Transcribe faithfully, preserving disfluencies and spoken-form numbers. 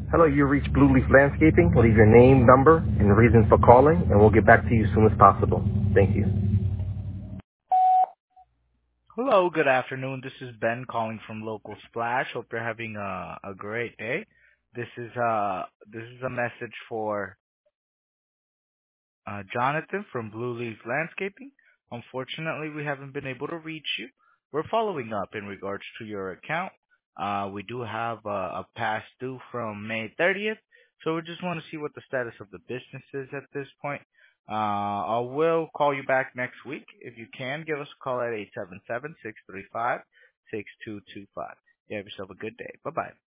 Hello, you reached Blue Leaf Landscaping. Leave your name, number, and the reason for calling, and we'll get back to you as soon as possible. Thank you. Hello, good afternoon. This is Ben calling from Local Splash. Hope you're having a, a great day. This is uh this is a message for uh, Jonathan from Blue Leaf Landscaping. Unfortunately, we haven't been able to reach you. We're following up in regards to your account. Uh, we do have a, a past due from May thirtieth, so we just want to see what the status of the business is at this point. Uh, I will call you back next week. If you can, give us a call at eight seven seven, six three five, six two two five. You have yourself a good day. Bye-bye.